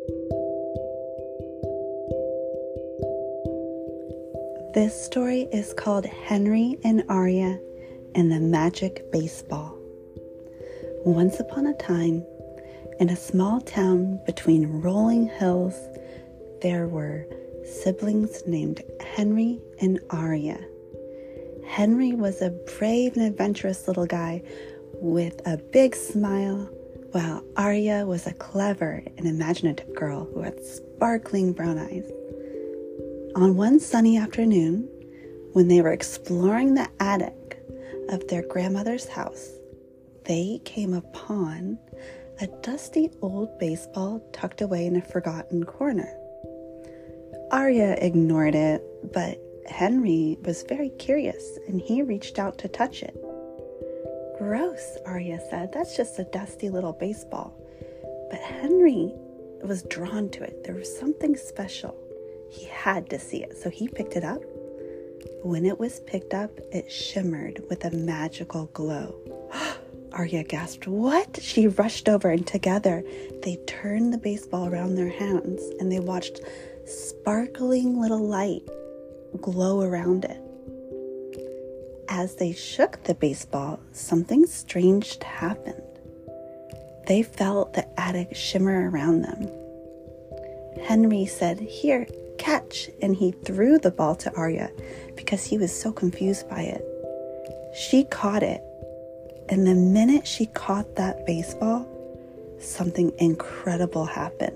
This story is called Henry and Arya and the Magic Baseball. Once upon a time, in a small town between rolling hills, there were siblings named Henry and Arya. Henry was a brave and adventurous little guy with a big smile, while Arya was a clever and imaginative girl who had sparkling brown eyes. On one sunny afternoon, when they were exploring the attic of their grandmother's house, they came upon a dusty old baseball tucked away in a forgotten corner. Arya ignored it, but Henry was very curious, and he reached out to touch it. "Gross," Arya said. "That's just a dusty little baseball." But Henry was drawn to it. There was something special. He had to see it, so he picked it up. When it was picked up, it shimmered with a magical glow. Arya gasped, "What?" She rushed over, and together they turned the baseball around their hands, and they watched sparkling little light glow around it. As they shook the baseball, something strange happened. They felt the attic shimmer around them. Henry said, "Here, catch," and he threw the ball to Arya because he was so confused by it. She caught it, and the minute she caught that baseball, something incredible happened.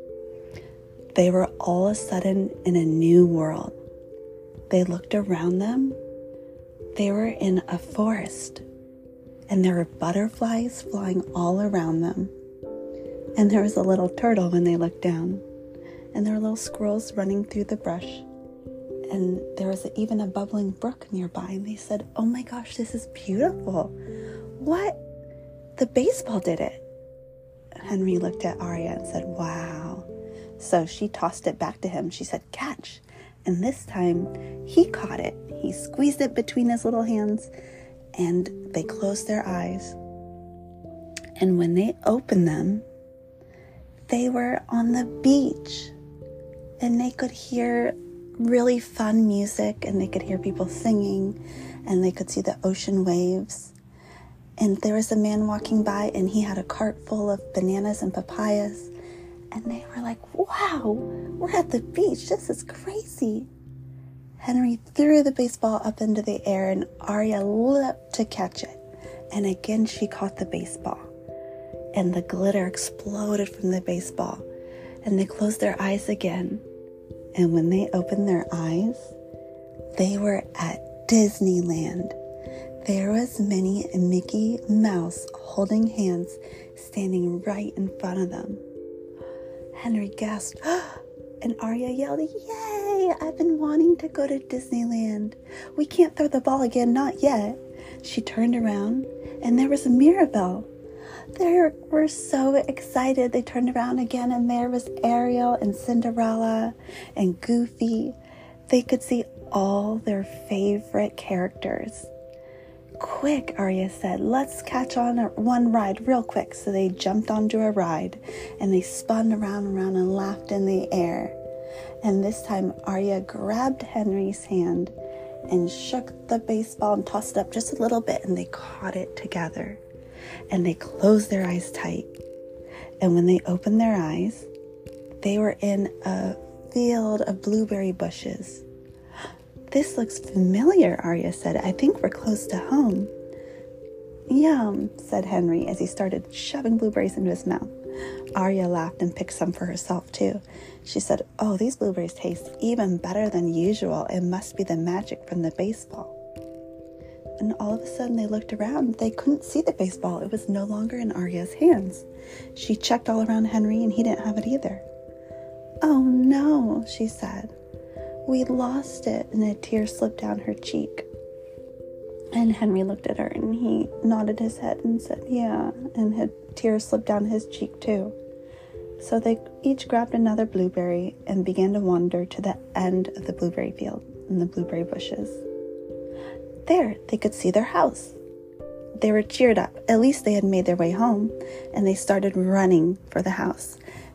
They were all of a sudden in a new world. They looked around them. They were in a forest, and there were butterflies flying all around them. And there was a little turtle when they looked down. And there were little squirrels running through the brush. And there was even a bubbling brook nearby. And they said, "Oh my gosh, this is beautiful. What? The baseball did it." Henry looked at Arya and said, "Wow." So she tossed it back to him. She said, "Catch." And this time he caught it. He squeezed it between his little hands, and they closed their eyes. And when they opened them, they were on the beach. And they could hear really fun music, and they could hear people singing, and they could see the ocean waves. And there was a man walking by, and he had a cart full of bananas and papayas. And they were like, "Wow, we're at the beach. This is crazy." Henry threw the baseball up into the air, and Arya leapt to catch it. And again, she caught the baseball. And the glitter exploded from the baseball. And they closed their eyes again. And when they opened their eyes, they were at Disneyland. There was Minnie and Mickey Mouse holding hands, standing right in front of them. Henry gasped, and Arya yelled, "Yay! I've been wanting to go to Disneyland. We can't throw the ball again, not yet." She turned around, and there was Mirabelle. They were so excited. They turned around again, and there was Ariel and Cinderella and Goofy. They could see all their favorite characters. "Quick," Arya said, "let's catch on one ride real quick." So they jumped onto a ride, and they spun around and around and laughed in the air. And this time Arya grabbed Henry's hand and shook the baseball and tossed it up just a little bit, and they caught it together. And they closed their eyes tight. And when they opened their eyes, they were in a field of blueberry bushes. "This looks familiar," Arya said. "I think we're close to home." "Yum," said Henry as he started shoving blueberries into his mouth. Arya laughed and picked some for herself too. She said, "Oh, these blueberries taste even better than usual. It must be the magic from the baseball." And all of a sudden they looked around. They couldn't see the baseball. It was no longer in Arya's hands. She checked all around Henry, and he didn't have it either. "Oh no," she said. "We lost it," and a tear slipped down her cheek. And Henry looked at her, and he nodded his head and said, "Yeah," and tears slipped down his cheek too. So they each grabbed another blueberry and began to wander to the end of the blueberry field and the blueberry bushes. There, they could see their house. They were cheered up. At least they had made their way home, and they started running for the house.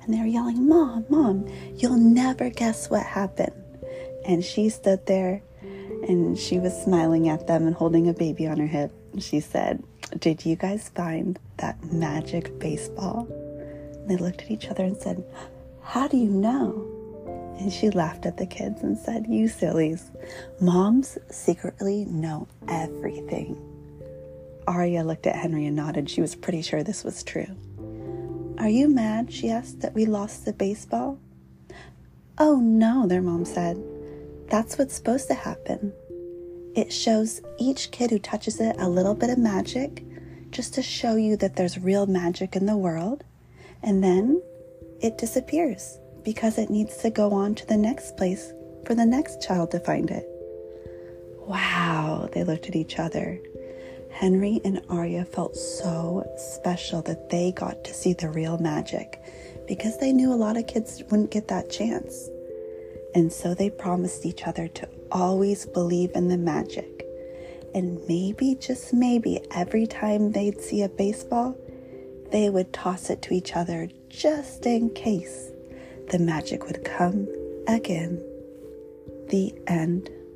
And they were yelling, "Mom, Mom, you'll never guess what happened." And she stood there and she was smiling at them and holding a baby on her hip. She said, "Did you guys find that magic baseball?" And they looked at each other and said, "How do you know?" And she laughed at the kids and said, "You sillies, moms secretly know everything." Arya looked at Henry and nodded. She was pretty sure this was true. "Are you mad," she asked, "that we lost the baseball?" "Oh no," their mom said. "That's what's supposed to happen. It shows each kid who touches it a little bit of magic, just to show you that there's real magic in the world. And then it disappears because it needs to go on to the next place for the next child to find it." Wow, they looked at each other. Henry and Arya felt so special that they got to see the real magic because they knew a lot of kids wouldn't get that chance. And so they promised each other to always believe in the magic. And maybe, just maybe, every time they'd see a baseball, they would toss it to each other just in case the magic would come again. The end.